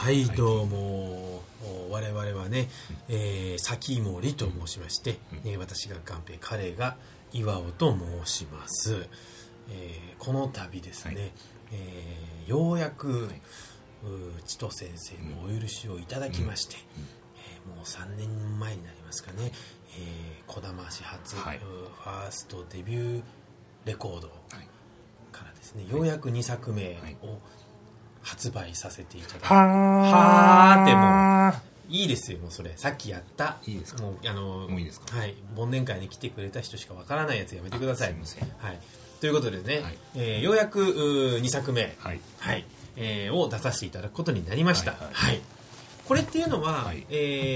はい、どうも我々はね、先森と申しまして、私が元平、彼が岩尾と申します。この度ですね、ようやく、千と先生のお許しをいただきまして、もう3年前になりますかね、児玉市初、ファーストデビューレコードからですね、ようやく2作目を発売させていただきます。はーってもういいですよ、もうそれさっきやったいいですか、もういいですか、 はい、忘年会に来てくれた人しかわからないやつやめてください。すいません。はい、ということでね、ようやく2作目、を出させていただくことになりました。これっていうのは、今回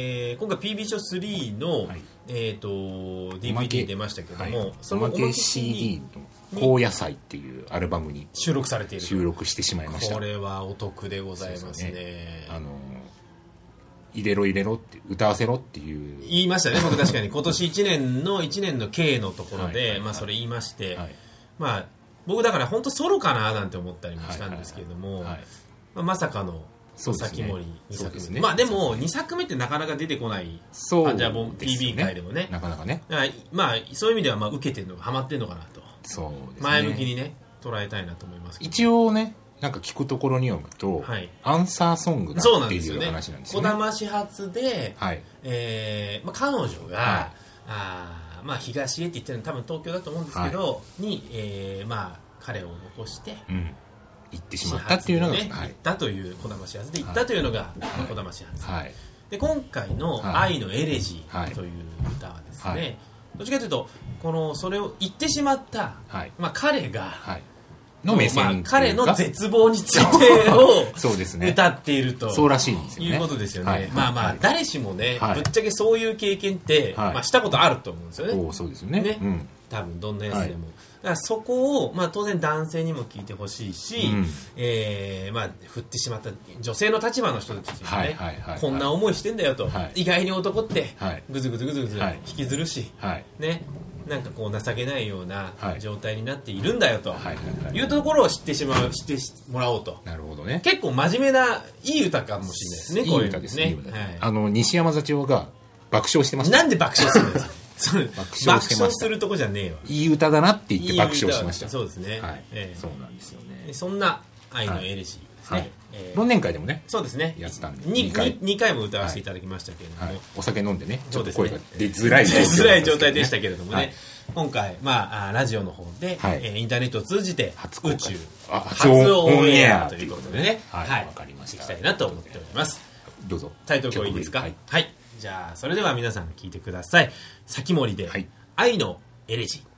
PB ショー3の、DVD 出ましたけども、 そのおまけ CD の高野菜っていうアルバムに収録されている、 収録してしまいました。 これはお得でございますね。 入れろ入れろって歌わせろっていう言いましたね。僕確かに今年1年の経のところでそれ言いまして、まあ僕だから本当ソロかななんて思ったりもしたんですけれども、まさかの先森2作目、まあでも2作目ってなかなか出てこない、じゃあ PB 界でもね、 なかなかね、 まあそういう意味では受けてるのがハマってるのかなと、前向きにね捉えたいなと思いますけど、 一応ねなんか聞くところに読むと、アンサーソングだっていう話なんですよね。児玉始発で、彼女が、まあ東へって言ってるのは多分東京だと思うんですけど、に、まあ彼を残して、行ってしまったっていうのが、行ったという児玉始発で行ったというのが児玉始発。で今回の愛のエレジーという歌はですね、どっちかというとそれを言ってしまった、まあ彼が、の目線、彼の絶望についてを歌っているとそうらしいんですよね、 いうことですよね。まあまあ誰しもね、ぶっちゃけそういう経験って、まあしたことあると思うんですよね。 そうですよね。 多分どんなやつでも。だからそこを、まあ、当然男性にも聞いてほしいし、まあ、振ってしまった女性の立場の人たちにね、こんな思いしてんだよと、意外に男ってぐずぐず引きずるし、ね、なんかこう情けないような状態になっているんだよというところを知ってもらおうと。 なるほどね。 結構真面目ないい歌かもしれないですね。 いい歌ですね。西山座長が爆笑してました。 なんで爆笑するんですか。爆笑するとこじゃねえわ。 いい歌だなって言って爆笑しました。 そうですね。 そうなんですよね。 そんな愛のエレジーですね。 忘年会でもね、 そうですね、 やったんで 2回も歌わせていただきましたけれども、 お酒飲んでね、ちょっと声が出づらい状態でしたけれどもね、今回まあラジオの方でインターネットを通じて宇宙初オンエアということでね、わかりました。いきたいなと思っております。 どうぞ。 タイトルコールいいですか。はい。じゃあそれでは皆さん聞いてください。先森で愛のエレジー。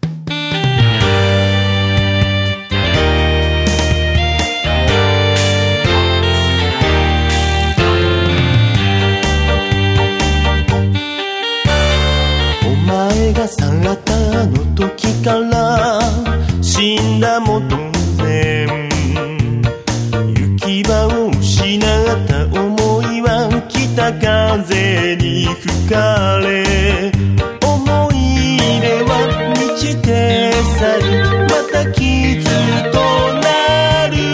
お前が去ったあの時から死んだも同然、行き場を失った思いは北風に吹かれ、思い出は満ちて去り、また傷となる。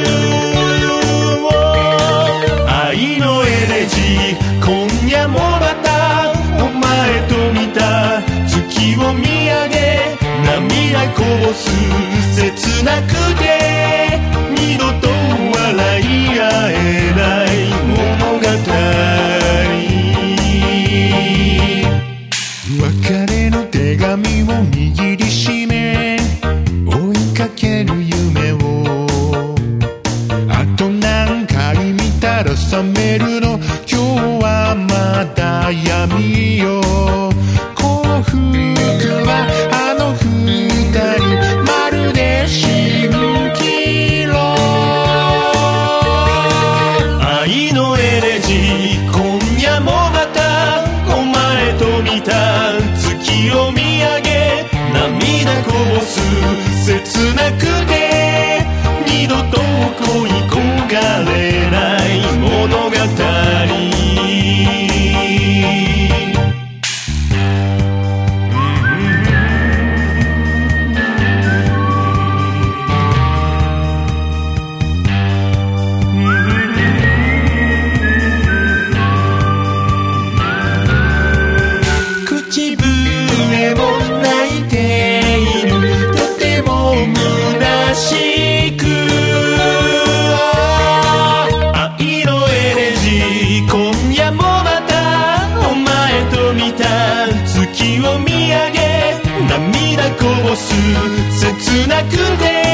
愛のエレジー、今夜もまたお前と見た月を見上げ、涙こぼす切なくて二度と笑い合えない物語。別れの手紙を握りしめ追いかける夢を、あと何回見たら覚めるの、今日はまだ闇よ。幸福はあの二人まるで蜃気楼。愛のエレジー、今夜もまたお前と見た月を見上げ、涙こぼす切なくて二度と恋焦がれない物語。 月を見上げ涙こぼす切なくて